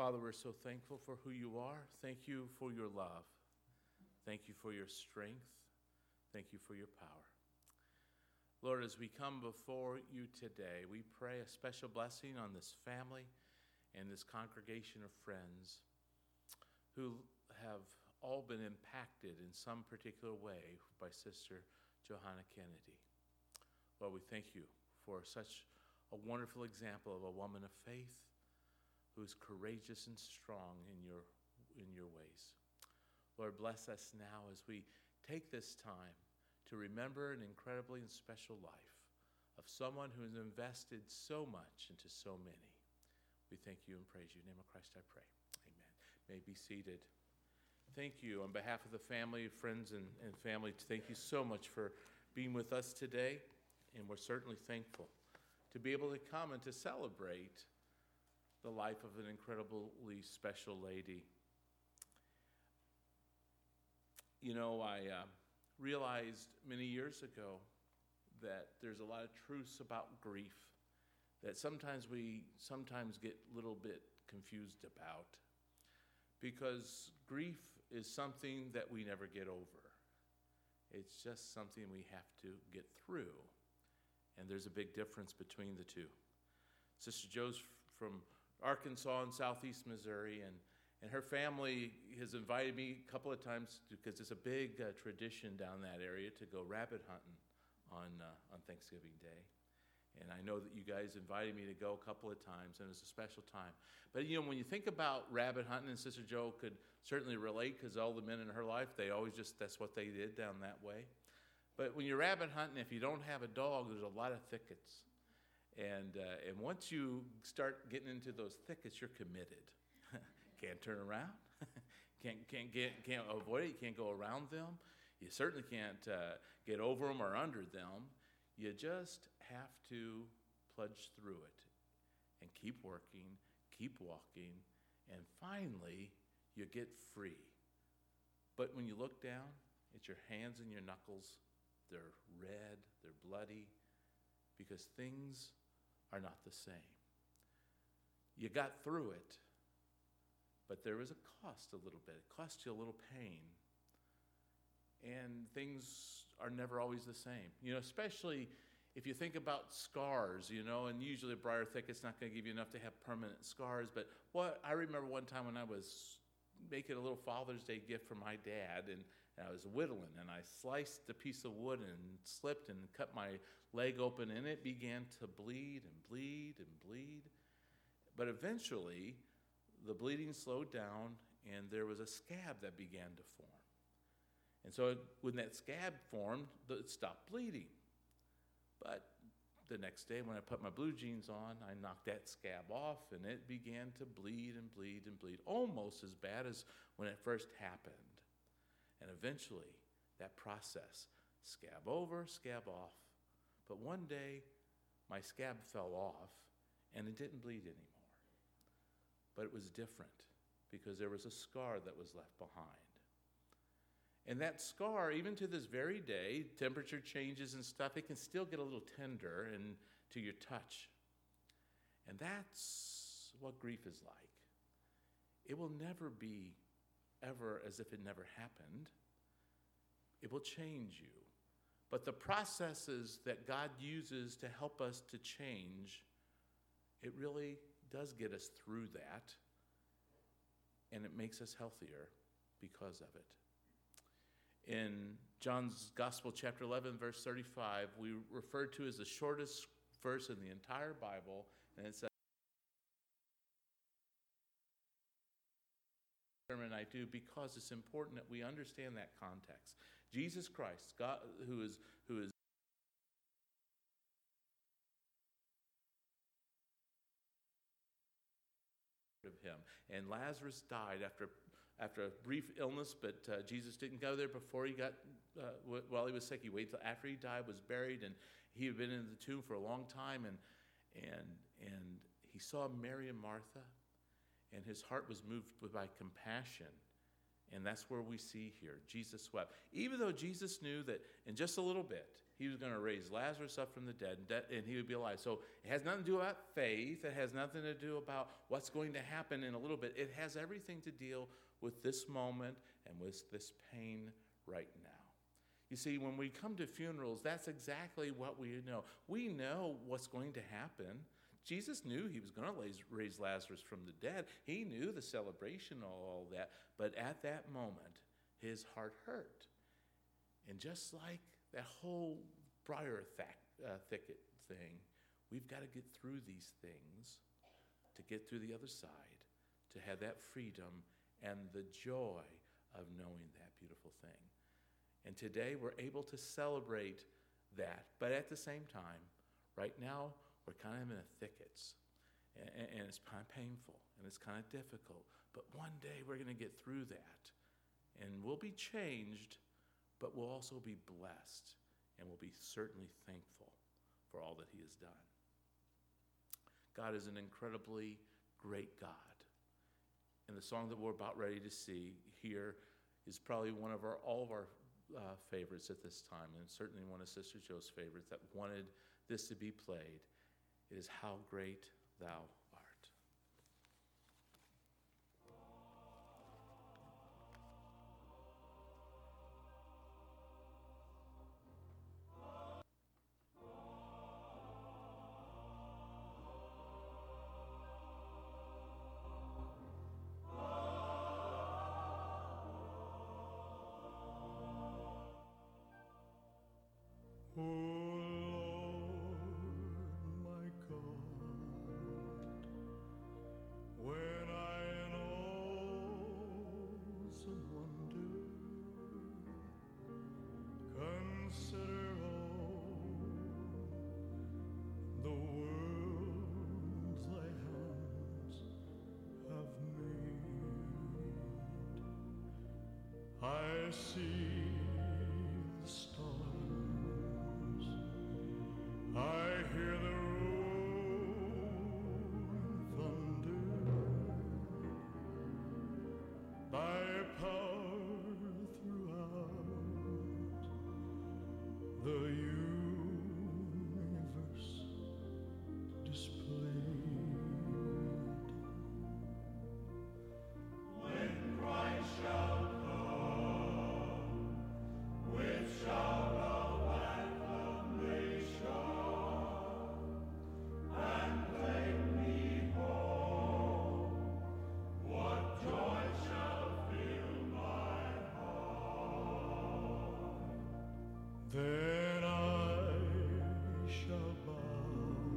Father, we're so thankful for who you are. Thank you for your love. Thank you for your strength. Thank you for your power. Lord, as we come before you today, we pray a special blessing on this family and this congregation of friends who have all been impacted in some particular way by Sister Johanna Kennedy. Lord, we thank you for such a wonderful example of a woman of faith who is courageous and strong in your ways. Lord, bless us now as we take this time to remember an incredibly and special life of someone who has invested so much into so many. We thank you and praise you. In the name of Christ I pray. Amen. May be seated. Thank you. On behalf of the family, friends, and family, thank you so much for being with us today. And we're certainly thankful to be able to come and to celebrate the life of an incredibly special lady. You know, I realized many years ago that there's a lot of truths about grief that sometimes we get a little bit confused about, because grief is something that we never get over. It's just something we have to get through, and there's a big difference between the two. Sister Jo's from Arkansas and southeast Missouri, and her family has invited me a couple of times because it's a big tradition down that area to go rabbit hunting on Thanksgiving Day. And I know that you guys invited me to go a couple of times, and it's a special time. But, you know, when you think about rabbit hunting, and Sister Jo could certainly relate because all the men in her life, that's what they did down that way. But when you're rabbit hunting, if you don't have a dog, there's a lot of thickets. And once you start getting into those thickets, you're committed. Can't turn around, can't avoid it. You can't go around them. You certainly can't get over them or under them. You just have to plunge through it and keep working, keep walking, and finally you get free. But when you look down, it's your hands and your knuckles. They're red, they're bloody, because things are not the same. You got through it, but there was a cost a little bit. It cost you a little pain. And things are never always the same. You know, especially if you think about scars, you know, and usually a briar thicket's not going to give you enough to have permanent scars. But I remember one time when I was making a little Father's Day gift for my dad, and I was whittling, and I sliced a piece of wood and slipped and cut my leg open, and it began to bleed and bleed and bleed. But eventually, the bleeding slowed down, and there was a scab that began to form. And so when that scab formed, it stopped bleeding. But the next day when I put my blue jeans on, I knocked that scab off, and it began to bleed and bleed and bleed, almost as bad as when it first happened. And eventually, that process, scab over, scab off. But one day, my scab fell off, and it didn't bleed anymore. But it was different because there was a scar that was left behind. And that scar, even to this very day, temperature changes and stuff, it can still get a little tender and to your touch. And that's what grief is like. It will never be ever as if it never happened. It will change you. But the processes that God uses to help us to change, it really does get us through that, and it makes us healthier because of it. In John's Gospel, chapter 11, verse 35, we refer to as the shortest verse in the entire Bible, and it says, sermon I do because it's important that we understand that context. Jesus Christ, God, who is of him. And Lazarus died after a brief illness, but Jesus didn't go there before he got, while he was sick. He waited till after he died, was buried, and he had been in the tomb for a long time, and he saw Mary and Martha, and his heart was moved by compassion, And that's where we see here, Jesus wept. Even though Jesus knew that in just a little bit, he was going to raise Lazarus up from the dead, and he would be alive. So it has nothing to do about faith. It has nothing to do about what's going to happen in a little bit. It has everything to deal with this moment and with this pain right now. You see, when we come to funerals, that's exactly what we know. We know what's going to happen. Jesus knew he was going to raise Lazarus from the dead. He knew the celebration, all that. But at that moment, his heart hurt. And just like that whole briar thicket thing, we've got to get through these things to get through the other side, to have that freedom and the joy of knowing that beautiful thing. And today we're able to celebrate that. But at the same time, right now, we're kind of in the thickets. And it's kind of painful, and it's kind of difficult. But one day we're going to get through that. And we'll be changed, but we'll also be blessed. And we'll be certainly thankful for all that he has done. God is an incredibly great God. And the song that we're about ready to see here is probably one of all of our favorites at this time, and certainly one of Sister Joe's favorites that wanted this to be played. It is How Great Thou Art. I see the stars, I hear the rolling thunder, thy power throughout the universe displayed. When Christ shall then I shall bow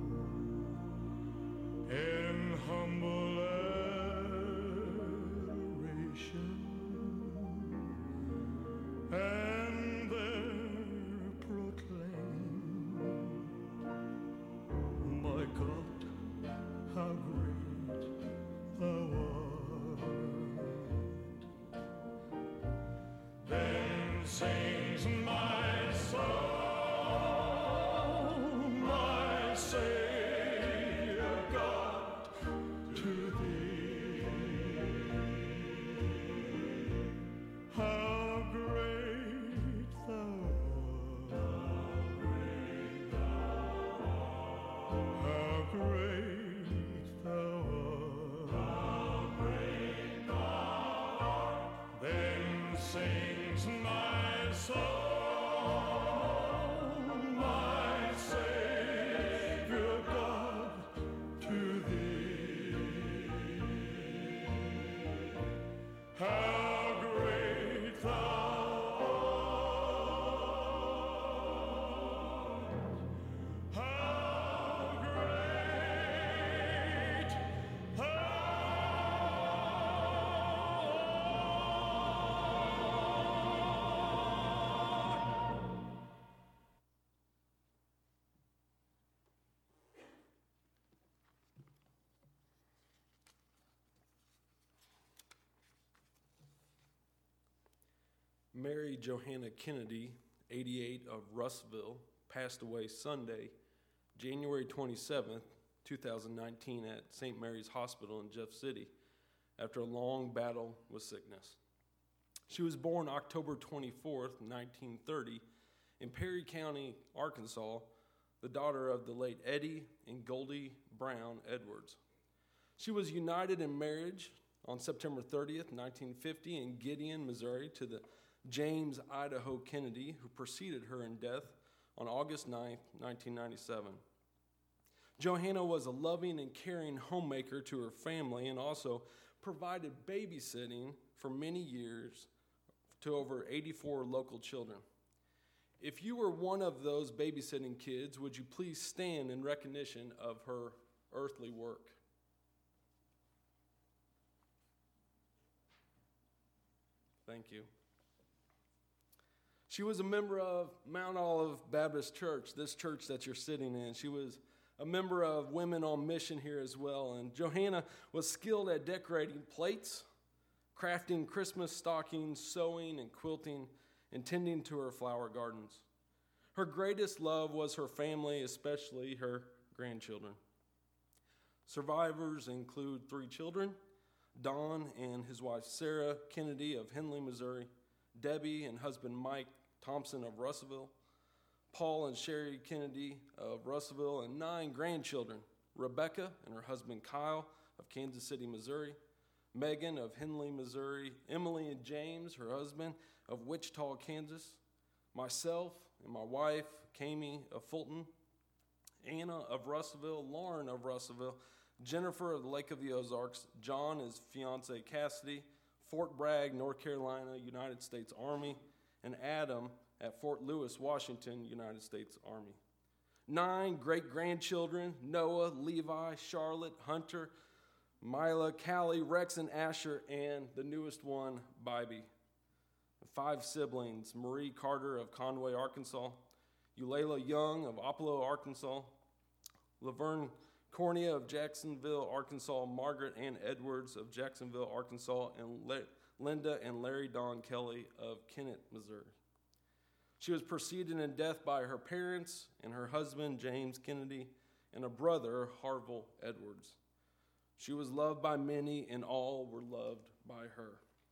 in humble adoration, and there proclaim, my God, how great thou art. Then sings my soul, my Savior God, to thee. How great thou art, how great thou art, then sings my soul, my Savior God, to thee. How great thou art, how great thou Mary Johanna Kennedy, 88, of Russville, passed away Sunday, January 27th, 2019 at St. Mary's Hospital in Jeff City after a long battle with sickness. She was born October 24th, 1930, in Perry County, Arkansas, the daughter of the late Eddie and Goldie Brown Edwards. She was united in marriage on September 30th, 1950, in Gideon, Missouri, to the James Idaho Kennedy, who preceded her in death on August 9th, 1997. Johanna was a loving and caring homemaker to her family and also provided babysitting for many years to over 84 local children. If you were one of those babysitting kids, would you please stand in recognition of her earthly work? Thank you. She was a member of Mount Olive Baptist Church, this church that you're sitting in. She was a member of Women on Mission here as well. And Johanna was skilled at decorating plates, crafting Christmas stockings, sewing and quilting, and tending to her flower gardens. Her greatest love was her family, especially her grandchildren. Survivors include 3 children, Don and his wife Sarah Kennedy of Henley, Missouri, Debbie and husband Mike Thompson of Russellville, Paul and Sherry Kennedy of Russellville, and 9 grandchildren, Rebecca and her husband Kyle of Kansas City, Missouri, Megan of Henley, Missouri, Emily and James, her husband, of Wichita, Kansas, myself and my wife, Kami of Fulton, Anna of Russellville, Lauren of Russellville, Jennifer of the Lake of the Ozarks, John, his fiancee Cassidy, Fort Bragg, North Carolina, United States Army, and Adam at Fort Lewis, Washington, United States Army. 9 great-grandchildren, Noah, Levi, Charlotte, Hunter, Mila, Callie, Rex, and Asher, and the newest one, Bybee. 5 siblings, Marie Carter of Conway, Arkansas, Eulalia Young of Opelo, Arkansas, Laverne Cornea of Jacksonville, Arkansas, Margaret Ann Edwards of Jacksonville, Arkansas, and Linda and Larry Don Kelly of Kennett, Missouri. She was preceded in death by her parents and her husband, James Kennedy, and a brother, Harville Edwards. She was loved by many, and all were loved by her.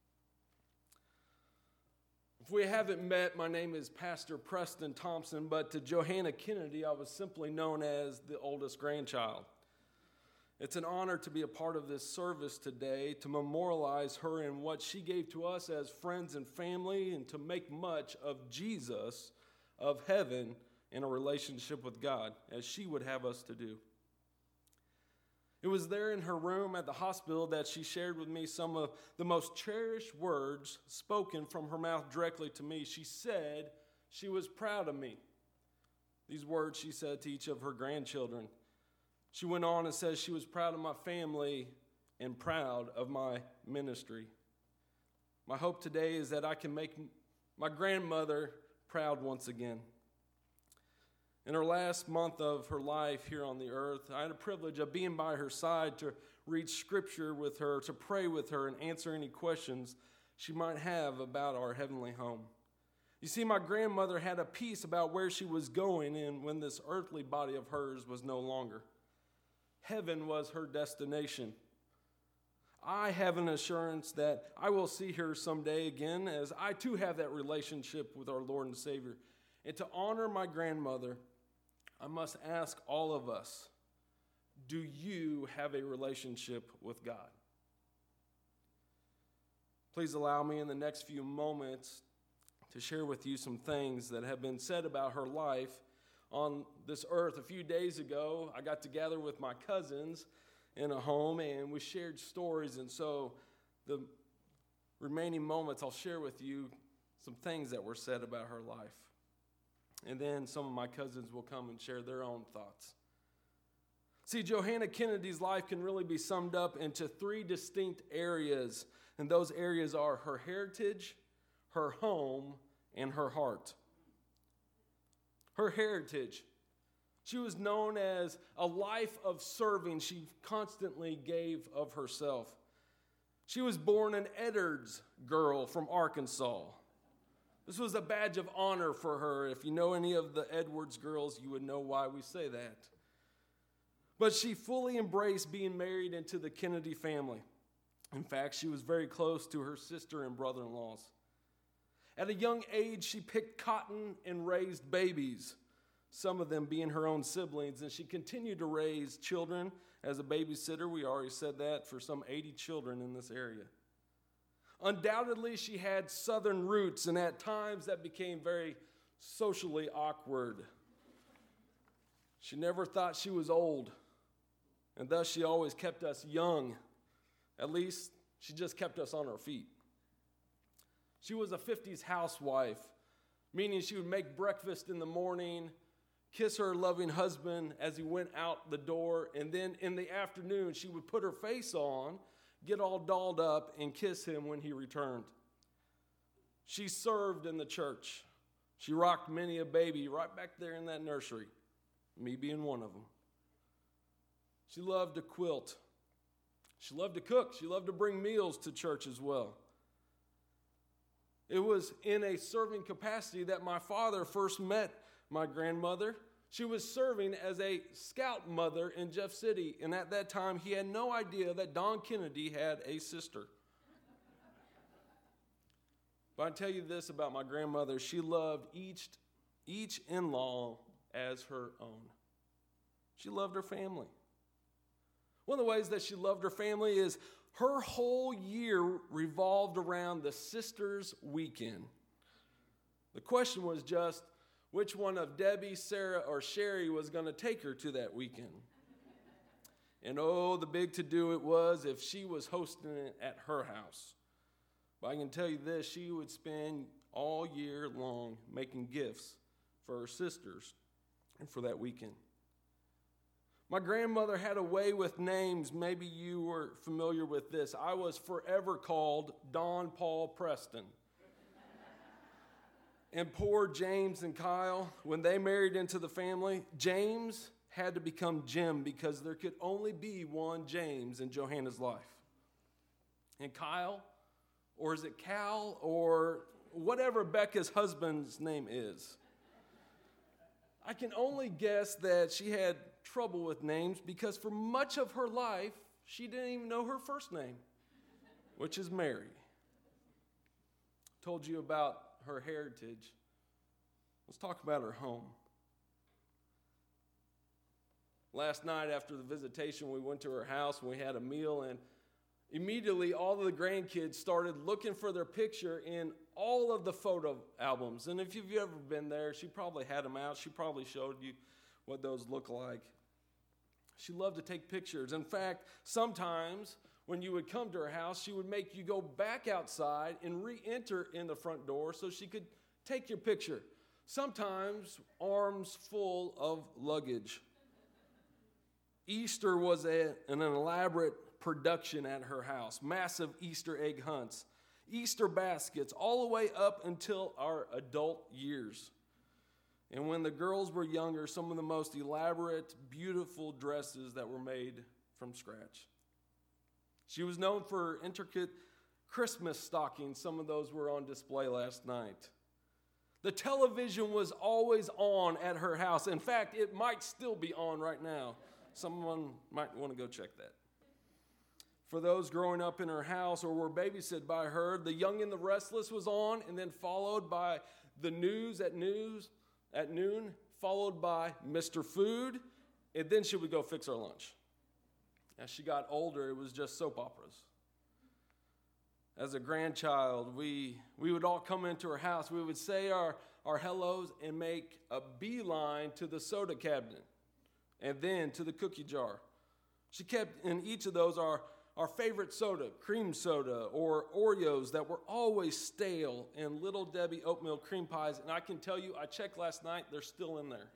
If we haven't met, my name is Pastor Preston Thompson, but to Johanna Kennedy, I was simply known as the oldest grandchild. It's an honor to be a part of this service today, to memorialize her and what she gave to us as friends and family, and to make much of Jesus, of heaven, in a relationship with God, as she would have us to do. It was there in her room at the hospital that she shared with me some of the most cherished words spoken from her mouth directly to me. She said she was proud of me. These words she said to each of her grandchildren. She went on and says she was proud of my family and proud of my ministry. My hope today is that I can make my grandmother proud once again. In her last month of her life here on the earth, I had a privilege of being by her side to read scripture with her, to pray with her, and answer any questions she might have about our heavenly home. You see, my grandmother had a peace about where she was going and when this earthly body of hers was no longer. Heaven was her destination. I have an assurance that I will see her someday again, as I too have that relationship with our Lord and Savior. And to honor my grandmother, I must ask all of us, do you have a relationship with God? Please allow me in the next few moments to share with you some things that have been said about her life on this earth. A few days ago, I got together with my cousins in a home, and we shared stories. And so the remaining moments, I'll share with you some things that were said about her life. And then some of my cousins will come and share their own thoughts. See, Johanna Kennedy's life can really be summed up into 3 distinct areas. And those areas are her heritage, her home, and her heart. Her heritage. She was known as a life of serving. She constantly gave of herself. She was born an Edwards girl from Arkansas. This was a badge of honor for her. If you know any of the Edwards girls, you would know why we say that. But she fully embraced being married into the Kennedy family. In fact, she was very close to her sister and brother-in-laws. At a young age, she picked cotton and raised babies, some of them being her own siblings, and she continued to raise children as a babysitter. We already said that, for some 80 children in this area. Undoubtedly, she had Southern roots, and at times that became very socially awkward. She never thought she was old, and thus she always kept us young. At least, she just kept us on our feet. She was a 50s housewife, meaning she would make breakfast in the morning, kiss her loving husband as he went out the door, and then in the afternoon she would put her face on, get all dolled up, and kiss him when he returned. She served in the church. She rocked many a baby right back there in that nursery, me being one of them. She loved to quilt. She loved to cook. She loved to bring meals to church as well. It was in a serving capacity that my father first met my grandmother. She was serving as a scout mother in Jeff City, and at that time he had no idea that Don Kennedy had a sister. But I tell you this about my grandmother: she loved each in-law as her own. She loved her family. One of the ways that she loved her family is her whole year revolved around the sisters' weekend. The question was just which one of Debbie, Sarah, or Sherry was going to take her to that weekend. And oh, the big to-do it was if she was hosting it at her house. But I can tell you this, she would spend all year long making gifts for her sisters and for that weekend. My grandmother had a way with names. Maybe you were familiar with this. I was forever called Don Paul Preston. And poor James and Kyle, when they married into the family, James had to become Jim because there could only be one James in Johanna's life. And Kyle, or is it Cal, or whatever Becca's husband's name is. I can only guess that she had trouble with names because for much of her life, she didn't even know her first name, which is Mary. Told you about her heritage. Let's talk about her home. Last night after the visitation, we went to her house and we had a meal, and immediately all of the grandkids started looking for their picture in all of the photo albums. And if you've ever been there, she probably had them out. She probably showed you what those look like. She loved to take pictures. In fact, sometimes when you would come to her house, she would make you go back outside and re-enter in the front door so she could take your picture. Sometimes arms full of luggage. Easter was an elaborate production at her house. Massive Easter egg hunts, Easter baskets, all the way up until our adult years. And when the girls were younger, some of the most elaborate, beautiful dresses that were made from scratch. She was known for intricate Christmas stockings. Some of those were on display last night. The television was always on at her house. In fact, it might still be on right now. Someone might want to go check that. For those growing up in her house or were babysit by her, The Young and the Restless was on, and then followed by the news at noon, followed by Mr. Food, and then she would go fix our lunch. As she got older, it was just soap operas. As a grandchild, we would all come into her house. We would say our hellos and make a beeline to the soda cabinet and then to the cookie jar. She kept in each of those our favorite soda, cream soda, or Oreos that were always stale, and Little Debbie oatmeal cream pies. And I can tell you, I checked last night, they're still in there.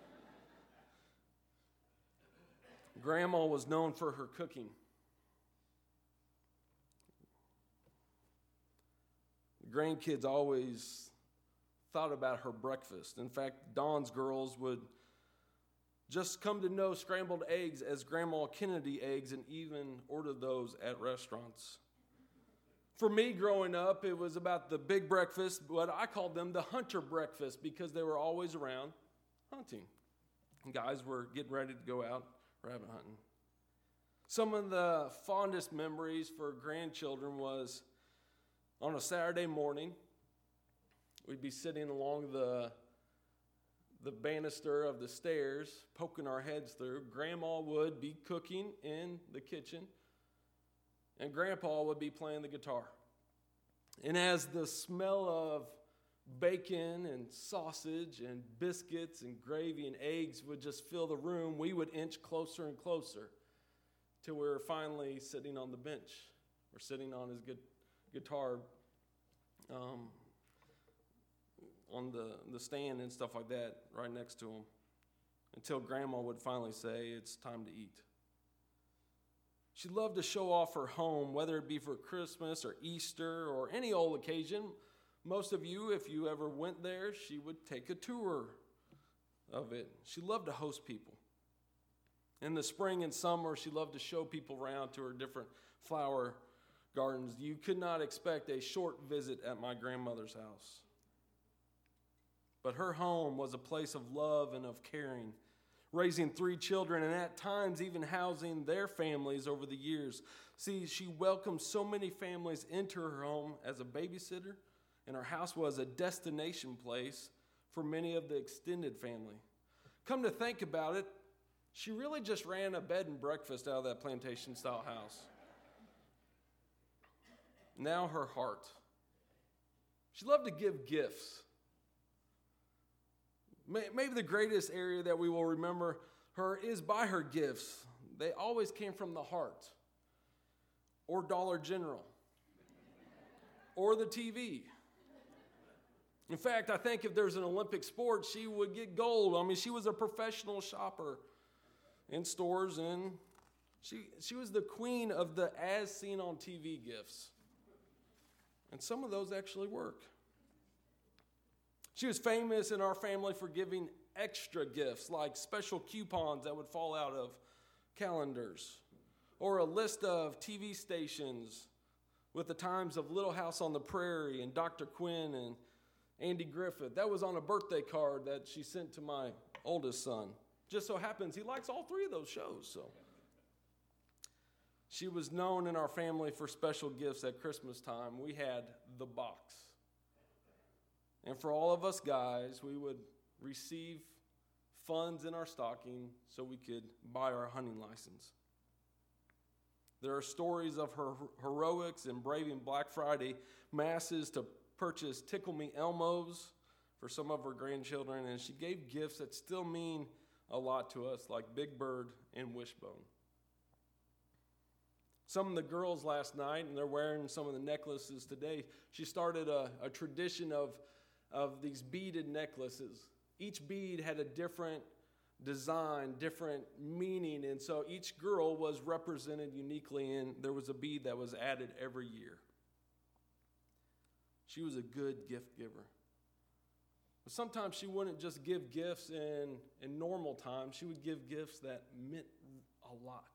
Grandma was known for her cooking. The grandkids always thought about her breakfast. In fact, Dawn's girls would just come to know scrambled eggs as Grandma Kennedy eggs and even order those at restaurants. For me growing up, it was about the big breakfast, but I called them the hunter breakfast because they were always around hunting. And guys were getting ready to go out rabbit hunting. Some of the fondest memories for grandchildren was on a Saturday morning, We'd be sitting along the banister of the stairs, poking our heads through. Grandma would be cooking in the kitchen, and Grandpa would be playing the guitar. And as the smell of bacon and sausage and biscuits and gravy and eggs would just fill the room, we would inch closer and closer till we were finally sitting on the bench or sitting on his guitar on the stand and stuff like that right next to him, until Grandma would finally say, "It's time to eat." She loved to show off her home, whether it be for Christmas or Easter or any old occasion. Most of you, if you ever went there, she would take a tour of it. She loved to host people. In the spring and summer, she loved to show people around to her different flower gardens. You could not expect a short visit at my grandmother's house. But her home was a place of love and of caring, raising 3 children and at times even housing their families over the years. See, she welcomed so many families into her home as a babysitter, and her house was a destination place for many of the extended family. Come to think about it, she really just ran a bed and breakfast out of that plantation-style house. Now her heart. She loved to give gifts. Maybe the greatest area that we will remember her is by her gifts. They always came from the heart, or Dollar General, or the TV. In fact, I think if there's an Olympic sport, she would get gold. I mean, she was a professional shopper in stores, and she was the queen of the as seen on TV gifts. And some of those actually work. She was famous in our family for giving extra gifts, like special coupons that would fall out of calendars, or a list of TV stations with the times of Little House on the Prairie and Dr. Quinn and Andy Griffith. That was on a birthday card that she sent to my oldest son. Just so happens he likes all 3 of those shows. So she was known in our family for special gifts at Christmas time. We had the box. And for all of us guys, we would receive funds in our stocking so we could buy our hunting license. There are stories of her heroics in braving Black Friday masses to purchase Tickle Me Elmos for some of her grandchildren, and she gave gifts that still mean a lot to us, like Big Bird and Wishbone. Some of the girls last night, and they're wearing some of the necklaces today, she started a tradition of these beaded necklaces. Each bead had a different design, different meaning, and so each girl was represented uniquely, and there was a bead that was added every year. She was a good gift giver. But sometimes she wouldn't just give gifts in normal times. She would give gifts that meant a lot.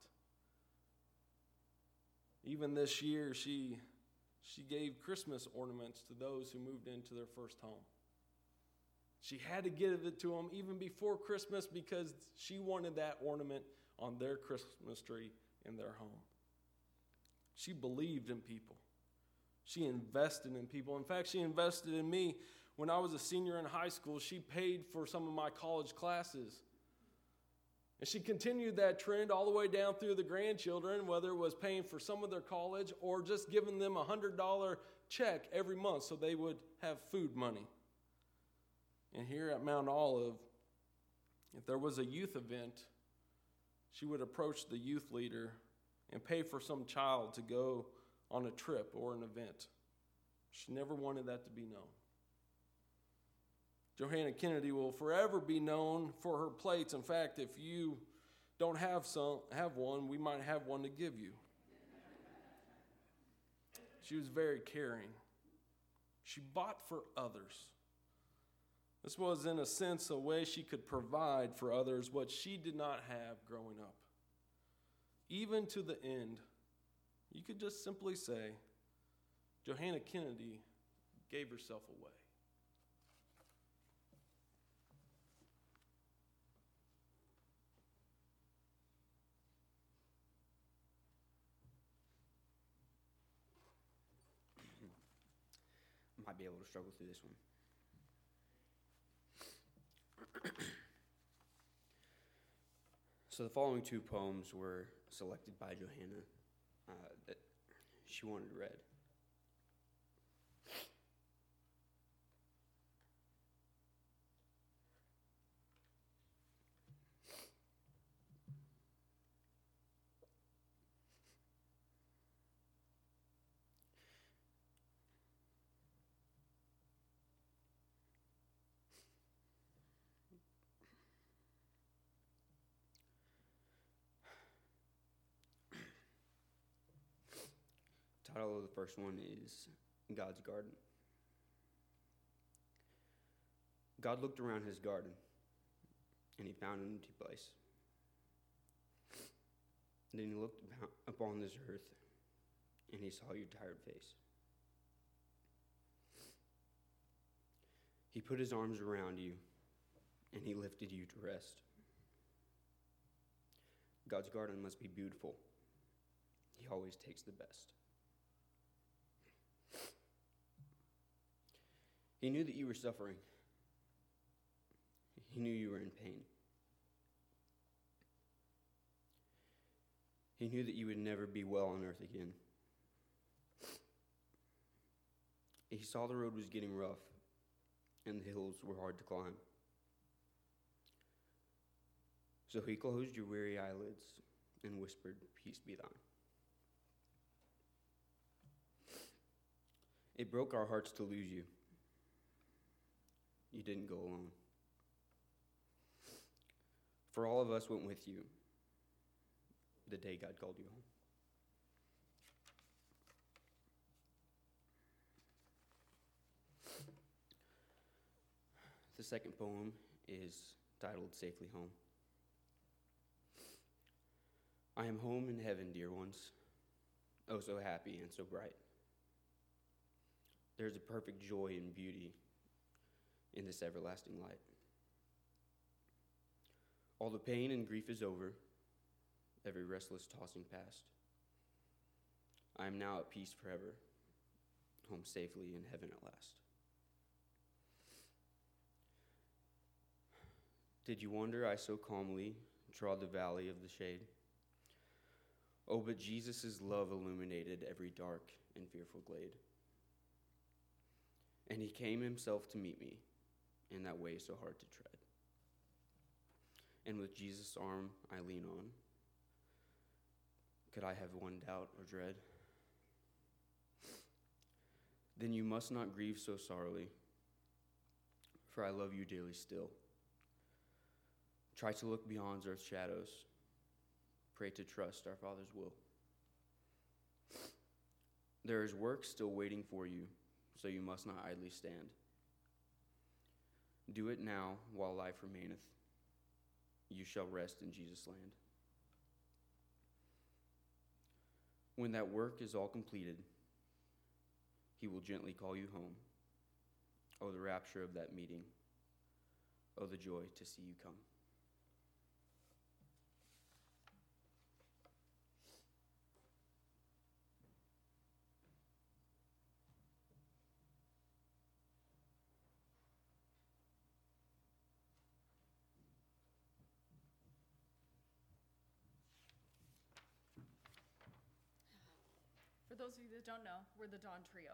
Even this year, she gave Christmas ornaments to those who moved into their first home. She had to give it to them even before Christmas because she wanted that ornament on their Christmas tree in their home. She believed in people. She invested in people. In fact, she invested in me. When I was a senior in high school, she paid for some of my college classes. And she continued that trend all the way down through the grandchildren, whether it was paying for some of their college or just giving them a $100 check every month so they would have food money. And here at Mount Olive, if there was a youth event, she would approach the youth leader and pay for some child to go on a trip or an event. She never wanted that to be known. Johanna Kennedy will forever be known for her plates. In fact, if you don't have one, we might have one to give you. She was very caring. She bought for others. This was, in a sense, a way she could provide for others what she did not have growing up. Even to the end, you could just simply say, Johanna Kennedy gave herself away. Might be able to struggle through this one. So the following two poems were selected by Johanna that she wanted read. Title of the first one is God's Garden. God looked around his garden, and he found an empty place. Then he looked upon this earth, and he saw your tired face. He put his arms around you, and he lifted you to rest. God's garden must be beautiful. He always takes the best. He knew that you were suffering. He knew you were in pain. He knew that you would never be well on earth again. He saw the road was getting rough, and the hills were hard to climb. So he closed your weary eyelids and whispered, "Peace be thine." It broke our hearts to lose you. You didn't go alone. For all of us went with you the day God called you home. The second poem is titled Safely Home. I am home in heaven, dear ones, oh so happy and so bright. There's a perfect joy and beauty in this everlasting light. All the pain and grief is over, every restless tossing past. I am now at peace forever, home safely in heaven at last. Did you wonder I so calmly trod the valley of the shade? Oh, but Jesus' love illuminated every dark and fearful glade. And he came himself to meet me in that way so hard to tread. And with Jesus' arm I lean on, could I have one doubt or dread? Then you must not grieve so sorely, for I love you dearly still. Try to look beyond earth's shadows. Pray to trust our Father's will. There is work still waiting for you, so you must not idly stand. Do it now while life remaineth. You shall rest in Jesus' land. When that work is all completed, he will gently call you home. Oh, the rapture of that meeting. Oh, the joy to see you come. For those of you that don't know, we're the Dawn Trio.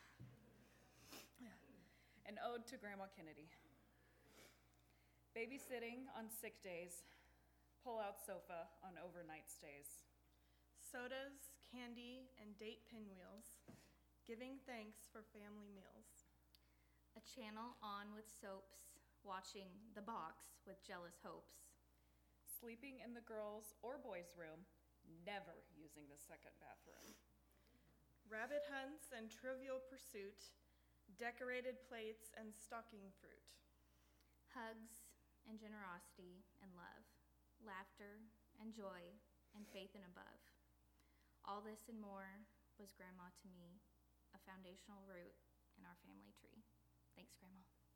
An ode to Grandma Kennedy. Babysitting on sick days, pull-out sofa on overnight stays. Sodas, candy, and date pinwheels, giving thanks for family meals. A channel on with soaps, watching The Box with jealous hopes. Sleeping in the girls' or boys' room, never using the second bathroom. Rabbit hunts and trivial pursuit, decorated plates and stocking fruit. Hugs and generosity and love, laughter and joy and faith and above. All this and more was Grandma to me, a foundational root in our family tree. Thanks, Grandma.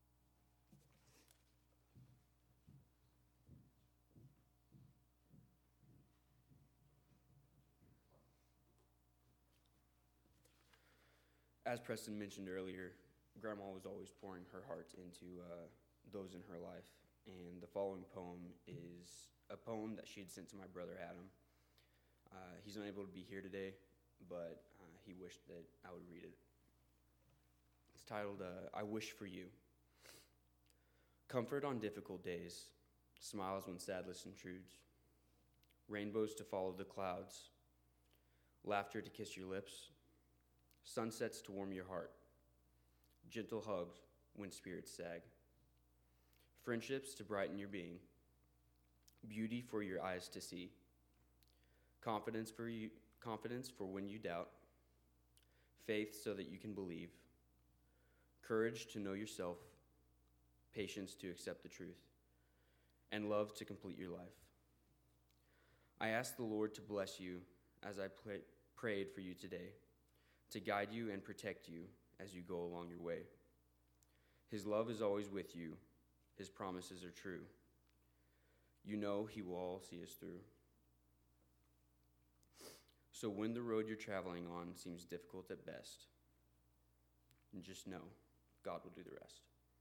As Preston mentioned earlier, Grandma was always pouring her heart into those in her life, and the following poem is a poem that she had sent to my brother Adam. He's unable to be here today, but he wished that I would read it. It's titled, I Wish for You. Comfort on difficult days, smiles when sadness intrudes, rainbows to follow the clouds, laughter to kiss your lips, sunsets to warm your heart, gentle hugs when spirits sag, friendships to brighten your being, beauty for your eyes to see, confidence for when you doubt, faith so that you can believe, courage to know yourself, patience to accept the truth, and love to complete your life. I ask the Lord to bless you as I prayed for you today, to guide you and protect you as you go along your way. His love is always with you. His promises are true. You know he will all see us through. So when the road you're traveling on seems difficult at best, just know God will do the rest.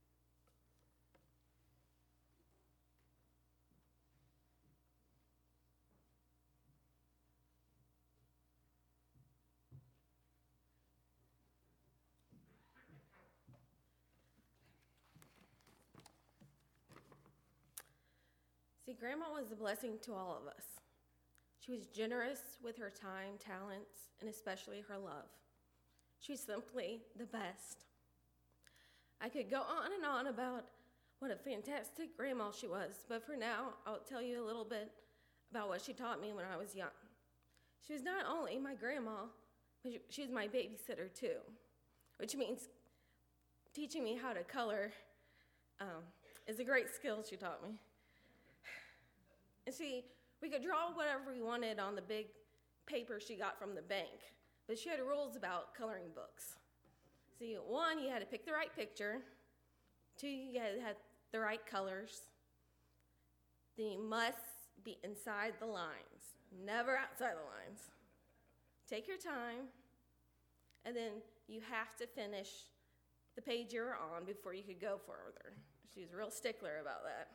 See, Grandma was a blessing to all of us. She was generous with her time, talents, and especially her love. She was simply the best. I could go on about what a fantastic grandma she was, but for now, I'll tell you a little bit about what she taught me when I was young. She was not only my grandma, but she was my babysitter too, which means teaching me how to color is a great skill she taught me. And see, we could draw whatever we wanted on the big paper she got from the bank, but she had rules about coloring books. See, 1, you had to pick the right picture. 2, you had to have the right colors. Then you must be inside the lines, never outside the lines. Take your time, and then you have to finish the page you're on before you could go further. She was a real stickler about that.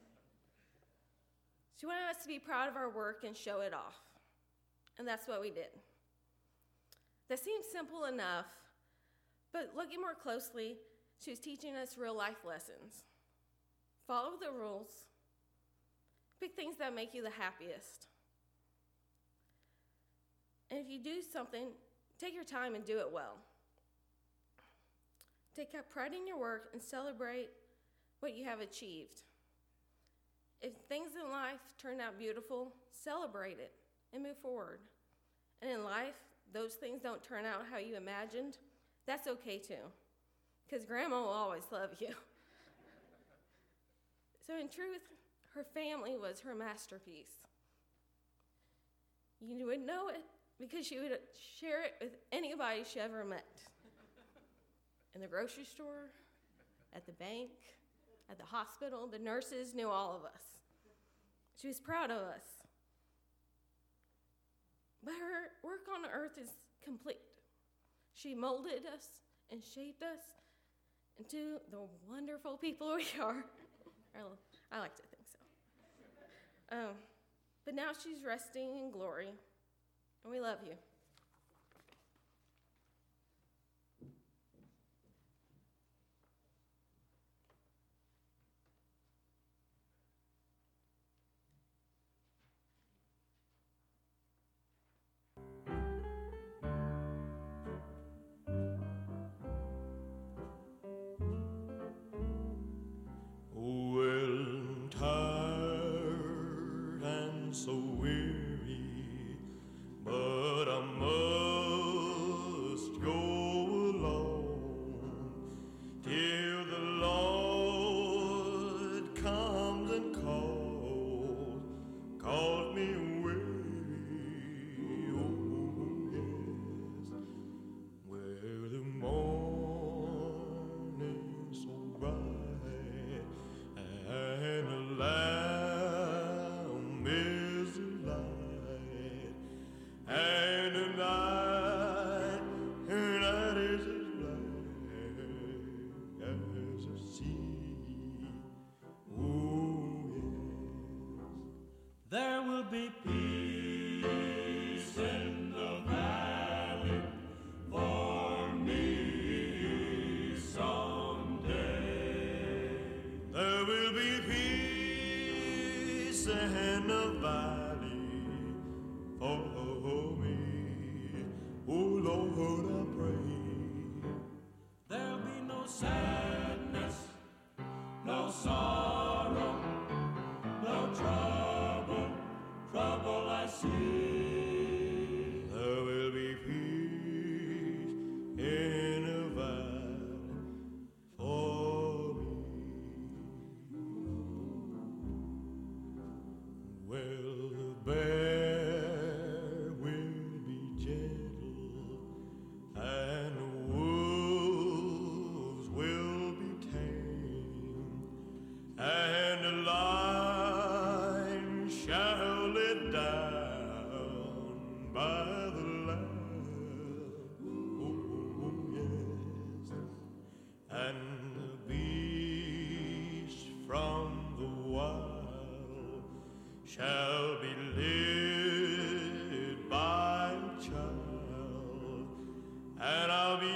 She wanted us to be proud of our work and show it off. And that's what we did. That seems simple enough, but looking more closely, she was teaching us real life lessons. Follow the rules. Pick things that make you the happiest. And if you do something, take your time and do it well. Take pride in your work and celebrate what you have achieved. If things in life turn out beautiful, celebrate it and move forward. And in life, those things don't turn out how you imagined, that's okay too, because Grandma will always love you. So in truth, her family was her masterpiece. You would know it because she would share it with anybody she ever met. In the grocery store, at the bank, at the hospital, the nurses knew all of us. She was proud of us. But her work on earth is complete. She molded us and shaped us into the wonderful people we are. I like to think so. But now she's resting in glory, and we love you. Well, tired and so weary, but I must go along till the Lord comes and calls me away. Oh, yes, where the morning's so bright and the lamb is peace in the valley for me. Oh Lord, I pray there'll be no sadness, no sorrow, no trouble I see. There will be peace in the valley for me. Well, the bear will be gentle, and the wolves will be tame, and the lion shall lay down by the lamb. Oh, yes. And the beast from the wild shall be led by a child, and I'll be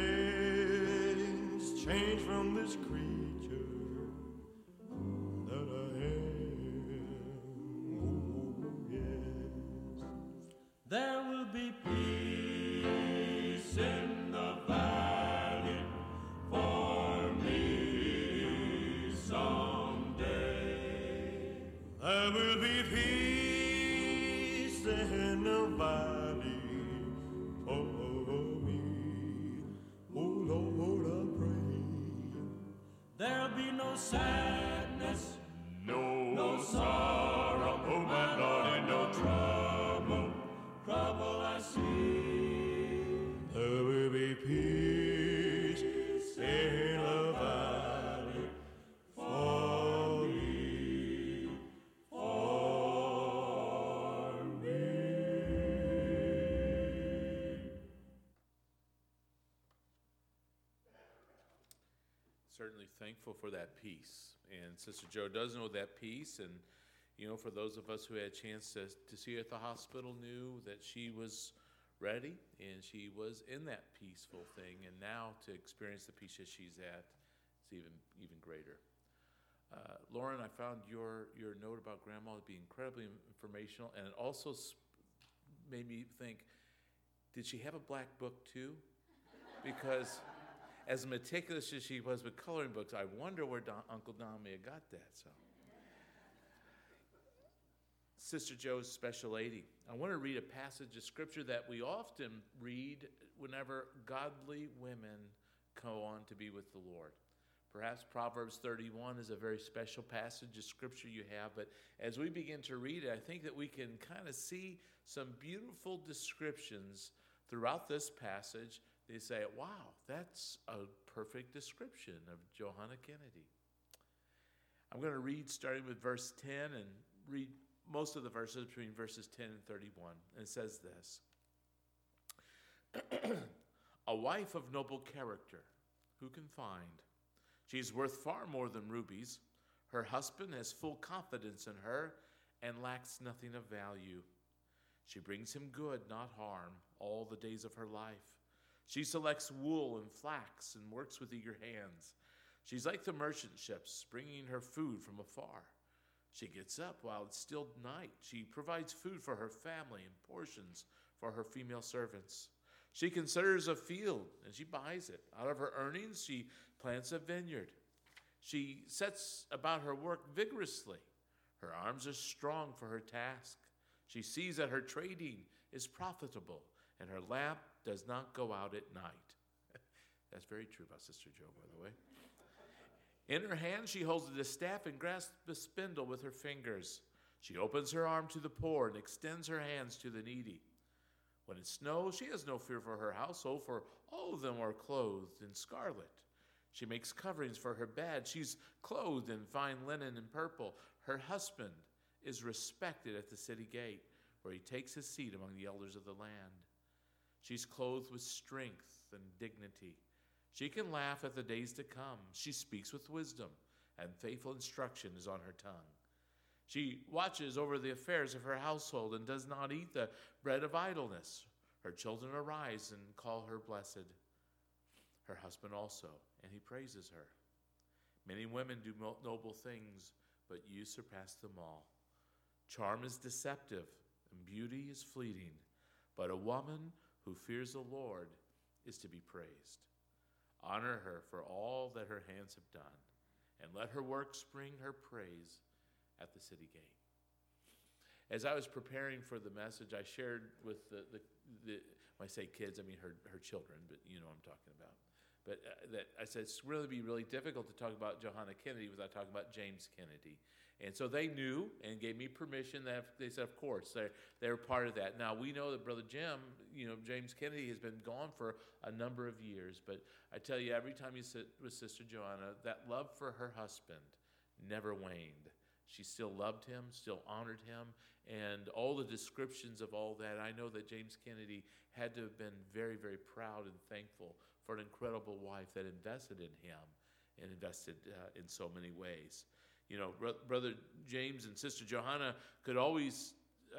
changed from this creature that I am. Oh, yes. There will be peace in the valley for me someday. There will be peace in the valley for me. Oh Lord, I pray there'll be no sadness, no sorrow, oh my Lord, no trouble I see. There will be peace in the valley for me, for me. Certainly thankful for that peace. And Sister Joe does know that peace. And, you know, for those of us who had a chance to see her at the hospital, knew that she was ready and she was in that peaceful thing. And now to experience the peace that she's at is even greater. Lauren, I found your note about Grandma to be incredibly informational. And it also made me think, did she have a black book too? Because as meticulous as she was with coloring books, I wonder where Uncle Don may have got that. So, Sister Joe's special lady. I want to read a passage of scripture that we often read whenever godly women go on to be with the Lord. Perhaps Proverbs 31 is a very special passage of scripture you have, but as we begin to read it, I think that we can kind of see some beautiful descriptions throughout this passage. They say, wow, that's a perfect description of Johanna Kennedy. I'm going to read starting with verse 10 and read most of the verses between verses 10 and 31. And it says this. A wife of noble character, who can find? She's worth far more than rubies. Her husband has full confidence in her and lacks nothing of value. She brings him good, not harm, all the days of her life. She selects wool and flax and works with eager hands. She's like the merchant ships, bringing her food from afar. She gets up while it's still night. She provides food for her family and portions for her female servants. She considers a field and she buys it. Out of her earnings, she plants a vineyard. She sets about her work vigorously. Her arms are strong for her task. She sees that her trading is profitable, and her lamp does not go out at night. That's very true about Sister Joe, by the way. In her hand, she holds a distaff and grasps a spindle with her fingers. She opens her arm to the poor and extends her hands to the needy. When it snows, she has no fear for her household, for all of them are clothed in scarlet. She makes coverings for her bed. She's clothed in fine linen and purple. Her husband is respected at the city gate, where he takes his seat among the elders of the land. She's clothed with strength and dignity. She can laugh at the days to come. She speaks with wisdom, and faithful instruction is on her tongue. She watches over the affairs of her household and does not eat the bread of idleness. Her children arise and call her blessed. Her husband also, and he praises her. Many women do noble things, but you surpass them all. Charm is deceptive, and beauty is fleeting, but a woman who fears the Lord is to be praised. Honor her for all that her hands have done, and let her works bring her praise at the city gate. As I was preparing for the message, I shared with the when I say kids, I mean her children, but you know what I'm talking about. But that I said it's be really difficult to talk about Johanna Kennedy without talking about James Kennedy. And so they knew and gave me permission. They said, of course, they're part of that. Now, we know that Brother Jim, James Kennedy has been gone for a number of years. But I tell you, every time you sit with Sister Johanna, that love for her husband never waned. She still loved him, still honored him. And all the descriptions of all that, I know that James Kennedy had to have been very, very proud and thankful for an incredible wife that invested in him and invested in so many ways. Brother James and Sister Johanna could always,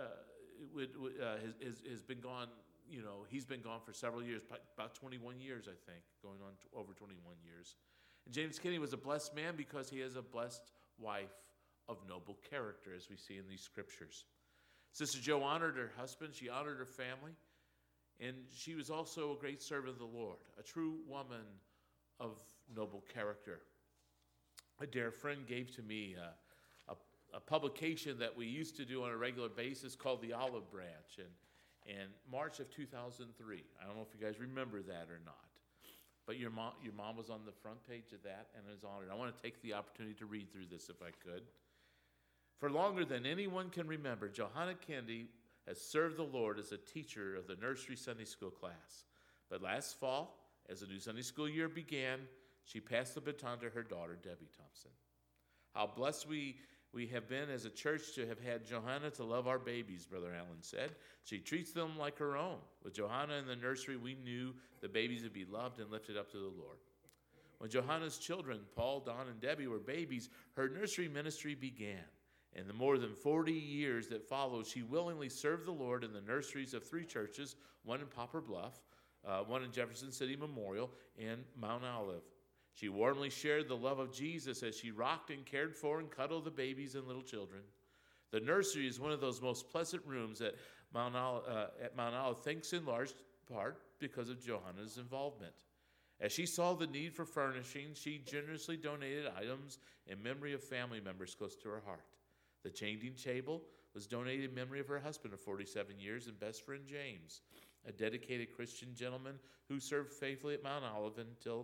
has been gone, he's been gone for several years, about 21 years, I think, going on over 21 years. And James Kennedy was a blessed man because he has a blessed wife of noble character, as we see in these scriptures. Sister Joe honored her husband, she honored her family, and she was also a great servant of the Lord, a true woman of noble character. A dear friend gave to me a publication that we used to do on a regular basis called The Olive Branch in March of 2003. I don't know if you guys remember that or not, but your mom was on the front page of that and is honored. I want to take the opportunity to read through this if I could. For longer than anyone can remember, Johanna Kennedy has served the Lord as a teacher of the nursery Sunday school class. But last fall, as the new Sunday school year began, she passed the baton to her daughter, Debbie Thompson. How blessed we have been as a church to have had Johanna to love our babies, Brother Allen said. She treats them like her own. With Johanna in the nursery, we knew the babies would be loved and lifted up to the Lord. When Johanna's children, Paul, Don, and Debbie, were babies, her nursery ministry began. In the more than 40 years that followed, she willingly served the Lord in the nurseries of 3 churches, one in Poplar Bluff, one in Jefferson City Memorial, and Mount Olive. She warmly shared the love of Jesus as she rocked and cared for and cuddled the babies and little children. The nursery is one of those most pleasant rooms at Mount Olive, thanks in large part because of Johanna's involvement. As she saw the need for furnishings, she generously donated items in memory of family members close to her heart. The changing table was donated in memory of her husband of 47 years and best friend James, a dedicated Christian gentleman who served faithfully at Mount Olive until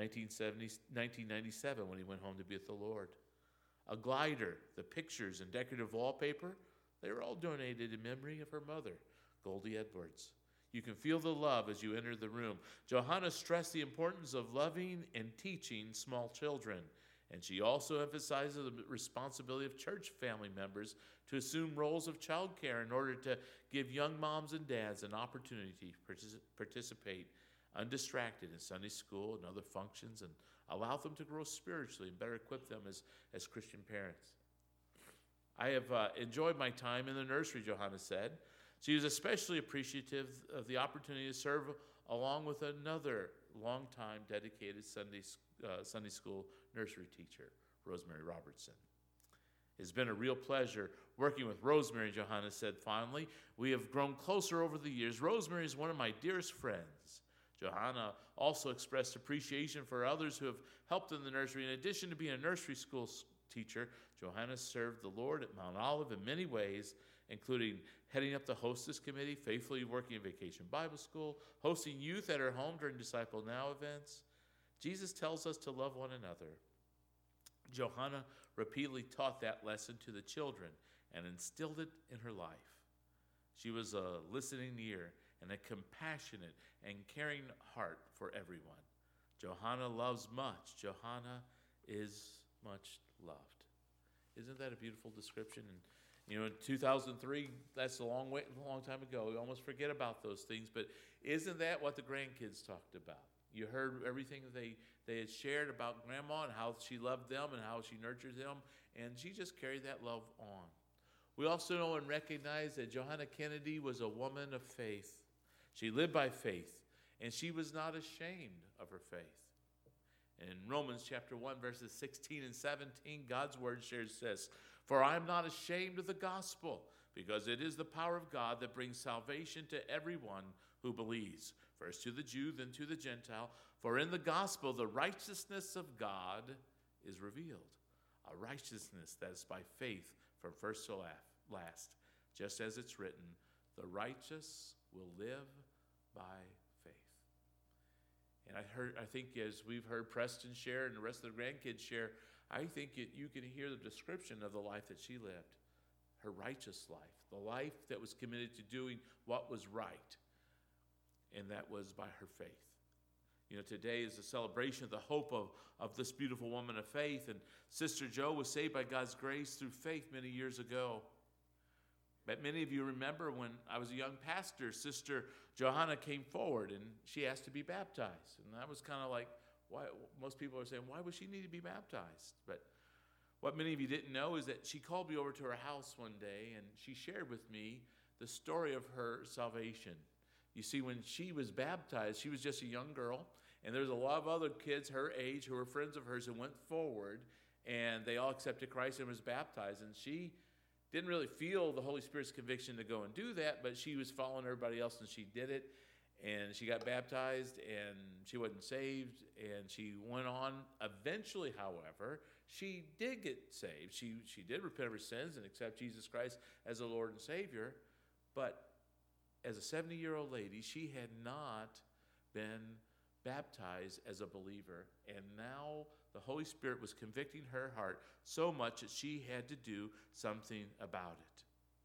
1997 when he went home to be with the Lord. A glider, the pictures and decorative wallpaper, they were all donated in memory of her mother, Goldie Edwards. You can feel the love as you enter the room. Johanna stressed the importance of loving and teaching small children, and she also emphasizes the responsibility of church family members to assume roles of child care in order to give young moms and dads an opportunity to participate undistracted in Sunday school and other functions and allow them to grow spiritually and better equip them as Christian parents. I have enjoyed my time in the nursery, Johanna said. She was especially appreciative of the opportunity to serve along with another longtime dedicated Sunday school nursery teacher, Rosemary Robertson. It's been a real pleasure working with Rosemary, Johanna said finally. We have grown closer over the years. Rosemary is one of my dearest friends. Johanna also expressed appreciation for others who have helped in the nursery. In addition to being a nursery school teacher, Johanna served the Lord at Mount Olive in many ways, including heading up the hostess committee, faithfully working in Vacation Bible School, hosting youth at her home during Disciple Now events. Jesus tells us to love one another. Johanna repeatedly taught that lesson to the children and instilled it in her life. She was a listening ear and a compassionate and caring heart for everyone. Johanna loves much. Johanna is much loved. Isn't that a beautiful description? And in 2003, that's a long time ago. We almost forget about those things, but isn't that what the grandkids talked about? You heard everything they had shared about Grandma and how she loved them and how she nurtured them, and she just carried that love on. We also know and recognize that Johanna Kennedy was a woman of faith. She lived by faith, and she was not ashamed of her faith. In Romans chapter 1, verses 16 and 17, God's word shares this, "For I am not ashamed of the gospel, because it is the power of God that brings salvation to everyone who believes, first to the Jew, then to the Gentile. For in the gospel the righteousness of God is revealed, a righteousness that is by faith from first to last. Just as it's written, the righteous will live by faith." And I think as we've heard Preston share and the rest of the grandkids share, I think you can hear the description of the life that she lived. Her righteous life, the life that was committed to doing what was right, and that was by her faith. You know, today is a celebration of the hope of this beautiful woman of faith, and Sister Jo was saved by God's grace through faith many years ago. But many of you remember when I was a young pastor, Sister Johanna came forward and she asked to be baptized. And that was kind of like, why? Most people are saying, why would she need to be baptized? But what many of you didn't know is that she called me over to her house one day and she shared with me the story of her salvation. You see, when she was baptized, she was just a young girl, and there's a lot of other kids her age who were friends of hers who went forward, and they all accepted Christ and was baptized. And she didn't really feel the Holy Spirit's conviction to go and do that, but she was following everybody else, and she did it. And she got baptized, and she wasn't saved, and she went on. Eventually, however, she did get saved. She did repent of her sins and accept Jesus Christ as the Lord and Savior. But as a 70-year-old lady, she had not been baptized as a believer, and now the Holy Spirit was convicting her heart so much that she had to do something about it.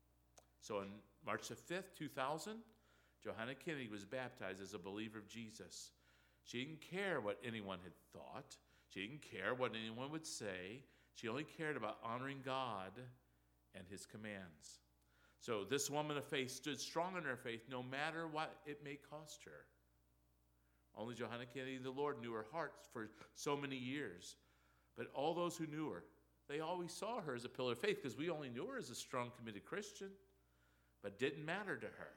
So on March the 5th, 2000, Johanna Kennedy was baptized as a believer of Jesus. She didn't care what anyone had thought. She didn't care what anyone would say. She only cared about honoring God and his commands. So this woman of faith stood strong in her faith no matter what it may cost her. Only Johanna Kennedy, the Lord, knew her heart for so many years. But all those who knew her, they always saw her as a pillar of faith because we only knew her as a strong, committed Christian. But it didn't matter to her.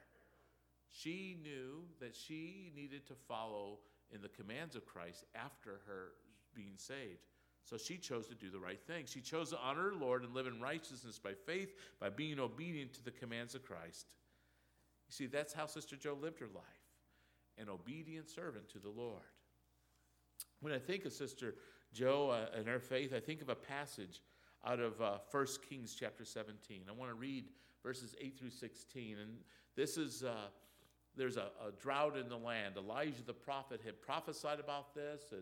She knew that she needed to follow in the commands of Christ after her being saved. So she chose to do the right thing. She chose to honor her Lord and live in righteousness by faith, by being obedient to the commands of Christ. You see, that's how Sister Jo lived her life, an obedient servant to the Lord. When I think of Sister Jo and her faith, I think of a passage out of 1 Kings chapter 17. I want to read verses 8 through 16. And this is, there's a drought in the land. Elijah the prophet had prophesied about this, and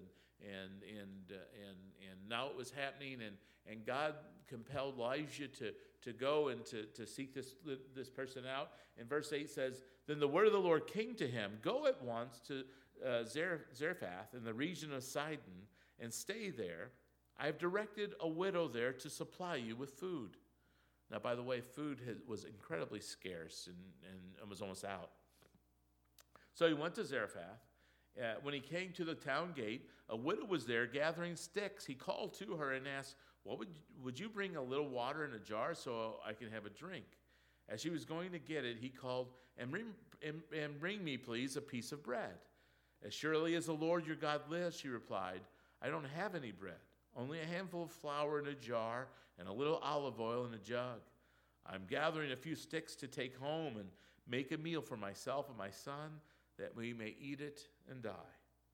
now it was happening, and God compelled Elijah to go and to seek this person out. And verse 8 says, "Then the word of the Lord came to him, go at once to Zarephath in the region of Sidon, and stay there. I have directed a widow there to supply you with food." Now, by the way, food was incredibly scarce and was almost out. So he went to Zarephath. When he came to the town gate, a widow was there gathering sticks. He called to her and asked, would you bring a little water in a jar so I can have a drink? As she was going to get it, he called, and bring me, please, a piece of bread. As surely as the Lord your God lives, she replied, I don't have any bread, only a handful of flour in a jar and a little olive oil in a jug. I'm gathering a few sticks to take home and make a meal for myself and my son, that we may eat it and die.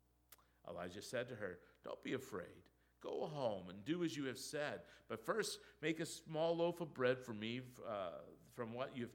Elijah said to her, don't be afraid. Go home and do as you have said. But first make a small loaf of bread for me from what you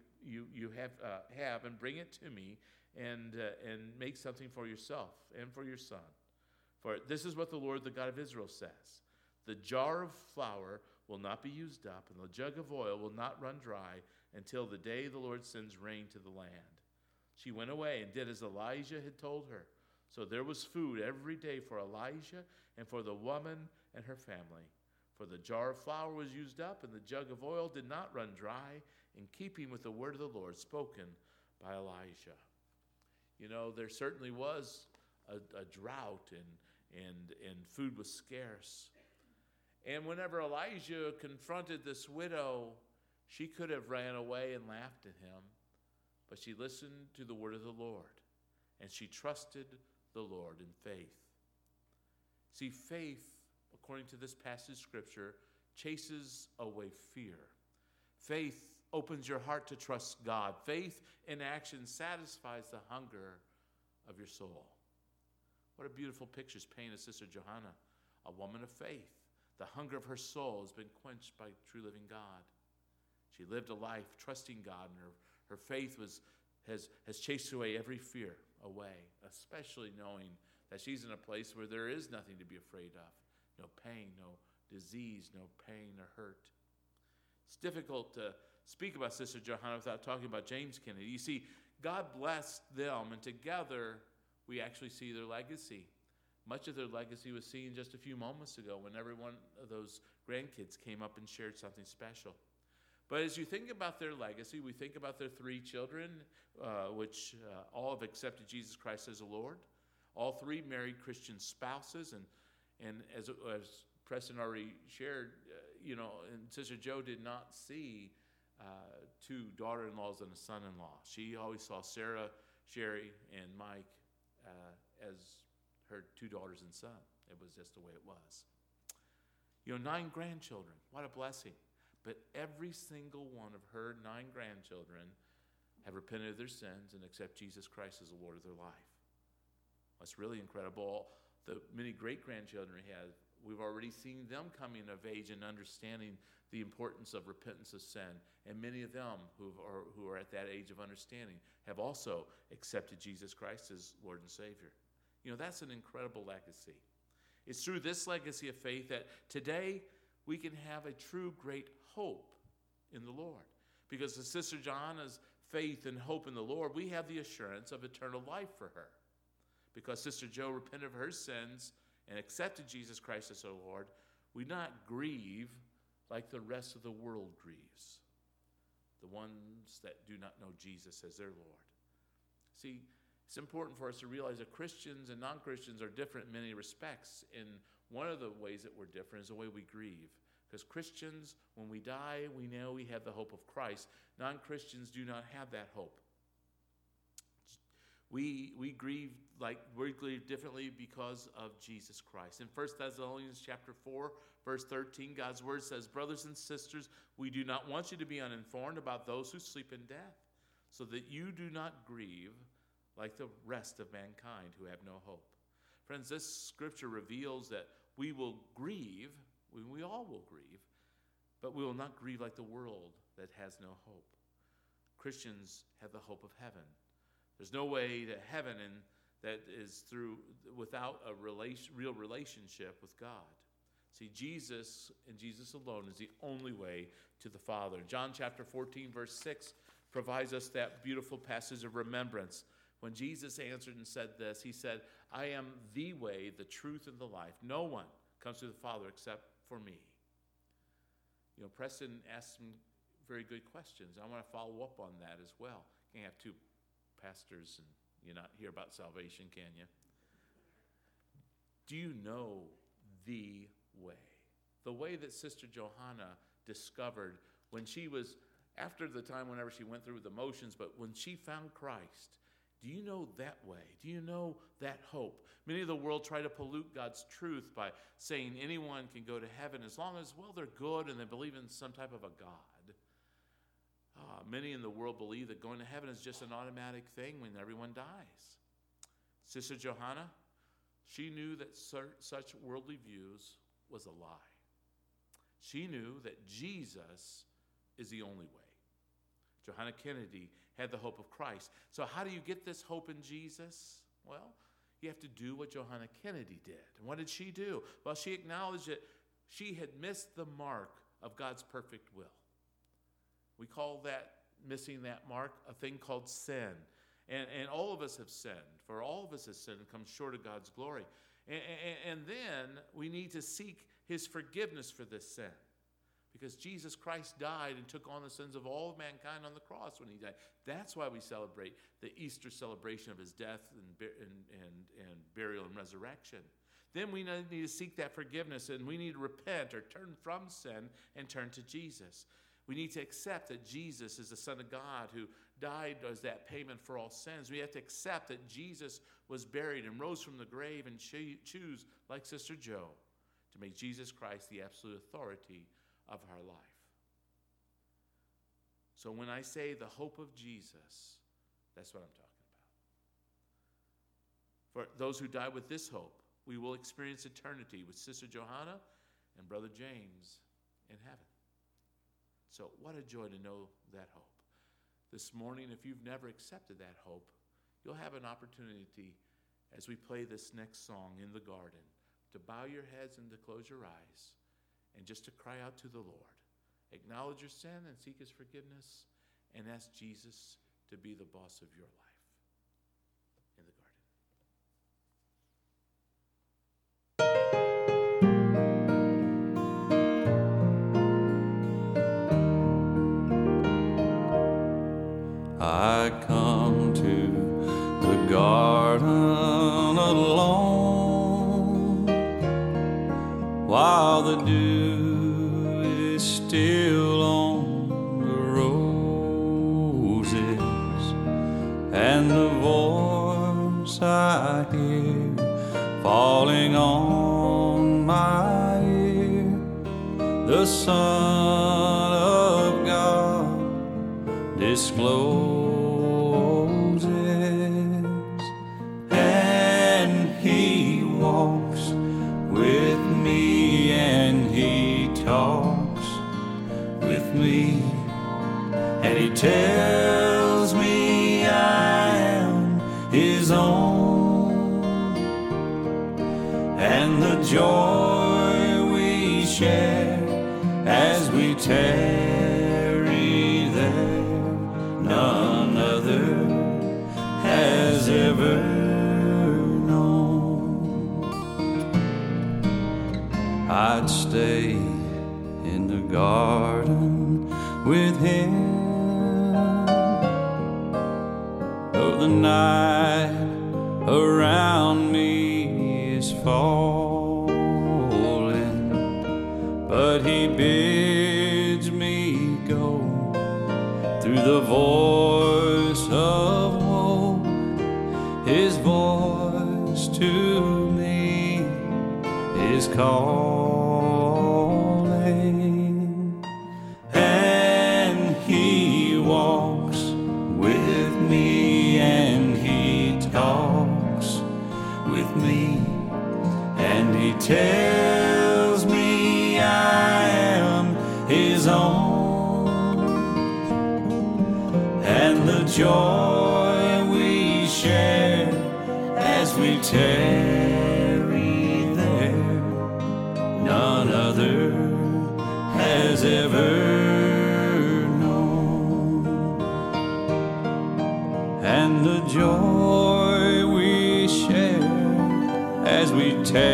have, and bring it to me, and make something for yourself and for your son. For this is what the Lord, the God of Israel, says. The jar of flour will not be used up, and the jug of oil will not run dry until the day the Lord sends rain to the land. She went away and did as Elijah had told her. So there was food every day for Elijah and for the woman and her family. For the jar of flour was used up, and the jug of oil did not run dry, in keeping with the word of the Lord spoken by Elijah. You know, there certainly was a drought, and food was scarce. And whenever Elijah confronted this widow, she could have ran away and laughed at him. But she listened to the word of the Lord, and she trusted the Lord in faith. See, faith, according to this passage of Scripture, chases away fear. Faith opens your heart to trust God. Faith in action satisfies the hunger of your soul. What a beautiful picture is painted of Sister Johanna, a woman of faith. The hunger of her soul has been quenched by true living God. She lived a life trusting God, and her faith has chased away every fear away, especially knowing that she's in a place where there is nothing to be afraid of. No pain, no disease, no pain or hurt. It's difficult to speak about Sister Johanna without talking about James Kennedy. You see, God blessed them, and together we actually see their legacy. Much of their legacy was seen just a few moments ago when every one of those grandkids came up and shared something special. But as you think about their legacy, we think about their 3 children, which all have accepted Jesus Christ as the Lord. All 3 married Christian spouses, and as Preston already shared, and Sister Joe did not see 2 daughter-in-laws and a son-in-law. She always saw Sarah, Sherry, and Mike as her 2 daughters and son. It was just the way it was. 9 grandchildren. What a blessing. But every single one of her 9 grandchildren have repented of their sins and accept Jesus Christ as the Lord of their life. That's really incredible. The many great-grandchildren we have, we've already seen them coming of age and understanding the importance of repentance of sin. And many of them who are at that age of understanding have also accepted Jesus Christ as Lord and Savior. That's an incredible legacy. It's through this legacy of faith that today we can have a true great hope in the Lord. Because of Sister Johanna's faith and hope in the Lord, we have the assurance of eternal life for her. Because Sister Joe repented of her sins and accepted Jesus Christ as her Lord, we not grieve like the rest of the world grieves, the ones that do not know Jesus as their Lord. See, it's important for us to realize that Christians and non-Christians are different in many respects. And one of the ways that we're different is the way we grieve. Because Christians, when we die, we know we have the hope of Christ. Non-Christians do not have that hope. We grieve differently because of Jesus Christ. In 1 Thessalonians chapter 4, verse 13, God's word says, "Brothers and sisters, we do not want you to be uninformed about those who sleep in death, so that you do not grieve like the rest of mankind who have no hope." Friends, this scripture reveals that we will grieve, we all will grieve, but we will not grieve like the world that has no hope. Christians have the hope of heaven. There's no way to heaven and that is without a real relationship with God. See, Jesus and Jesus alone is the only way to the Father. John chapter 14, verse 6 provides us that beautiful passage of remembrance. When Jesus answered and said this, he said, "I am the way, the truth, and the life. No one comes to the Father except for me." Preston asked some very good questions. I want to follow up on that as well. Can't have 2 pastors and you not hear about salvation, can you? Do you know the way? The way that Sister Johanna discovered when she was, after the time whenever she went through the motions, but when she found Christ. Do you know that way? Do you know that hope? Many of the world try to pollute God's truth by saying anyone can go to heaven as long as, they're good and they believe in some type of a God. Many in the world believe that going to heaven is just an automatic thing when everyone dies. Sister Johanna, she knew that such worldly views was a lie. She knew that Jesus is the only way. Johanna Kennedy had the hope of Christ. So how do you get this hope in Jesus? Well, you have to do what Johanna Kennedy did. And what did she do? Well, she acknowledged that she had missed the mark of God's perfect will. We call that missing that mark a thing called sin. And all of us have sinned. For all of us have sinned and come short of God's glory. And then we need to seek his forgiveness for this sin. Because Jesus Christ died and took on the sins of all of mankind on the cross when he died. That's why we celebrate the Easter celebration of his death and burial and resurrection. Then we need to seek that forgiveness, and we need to repent or turn from sin and turn to Jesus. We need to accept that Jesus is the Son of God who died as that payment for all sins. We have to accept that Jesus was buried and rose from the grave, and choose, like Sister Joe, to make Jesus Christ the absolute authority of our life. So when I say the hope of Jesus, that's what I'm talking about. For those who die with this hope, we will experience eternity with Sister Johanna and Brother James in heaven. So what a joy to know that hope. This morning, if you've never accepted that hope, you'll have an opportunity as we play this next song, In the Garden, to bow your heads and to close your eyes and just to cry out to the Lord. Acknowledge your sin and seek his forgiveness, and ask Jesus to be the boss of your life. In the garden. I come to the garden alone while the dew is still on the roses, and the voice I hear falling on my ear, the Son of God discloses, and he walks with me, and he talks with me, and he tells me I am his own, and the joy we share as we tarry there, none other has ever known. I'd stay in the garden with him, though the night around me is falling, but he bids me go through the voice of woe. His voice to me is calling, and he walks with me, and he talks with me, and he tells me I am his own, and the joy we share as we tarry there, none other has ever known, and the joy we share as we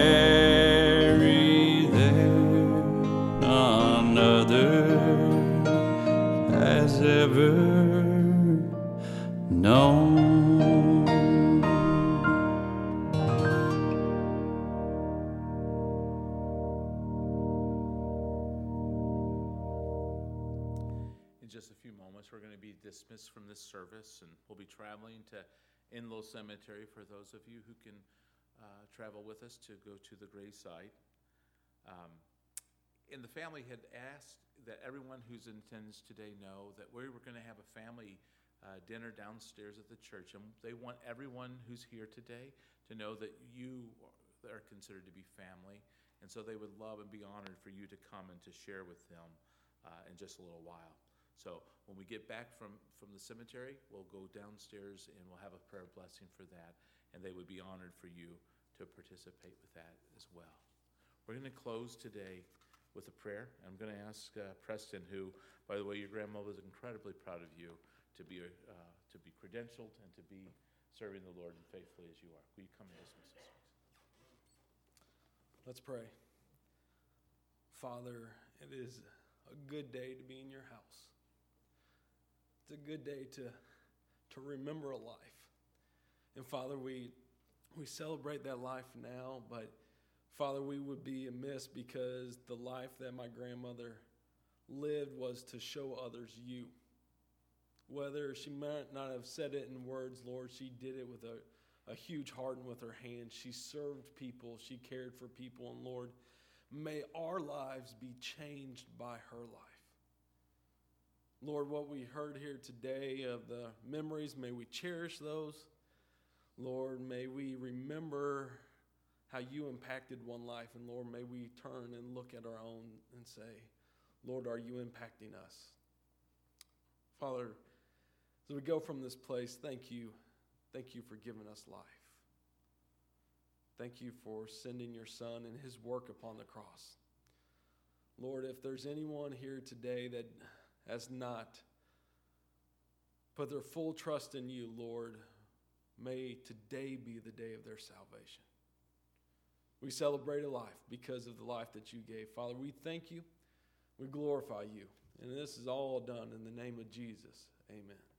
tarry there, none other has ever known. In just a few moments, we're going to be dismissed from this service, and we'll be traveling to Enloe Cemetery for those of you who can travel with us to go to the gravesite. And the family had asked that everyone who's in attendance today know that we were going to have a family dinner downstairs at the church, and they want everyone who's here today to know that you are considered to be family, and so they would love and be honored for you to come and to share with them in just a little while. So when we get back from the cemetery, we'll go downstairs and we'll have a prayer blessing for that, and they would be honored for you to participate with that as well. We're going to close today with a prayer. I'm going to ask Preston, who, by the way, your grandmother is incredibly proud of you, to be credentialed and to be serving the Lord faithfully as you are. Will you come and dismiss us? Let's pray. Father, it is a good day to be in your house. It's a good day to remember a life. And Father, we celebrate that life now, but Father, we would be amiss because the life that my grandmother lived was to show others you. Whether she might not have said it in words, Lord, she did it with a huge heart and with her hands. She served people. She cared for people. And Lord, may our lives be changed by her life. Lord, what we heard here today of the memories, may we cherish those. Lord, may we remember how you impacted one life. And Lord, may we turn and look at our own and say, Lord, are you impacting us? Father, as we go from this place, thank you. Thank you for giving us life. Thank you for sending your Son and his work upon the cross. Lord, if there's anyone here today that has not put their full trust in you, Lord, may today be the day of their salvation. We celebrate a life because of the life that you gave. Father, we thank you. We glorify you. And this is all done in the name of Jesus. Amen.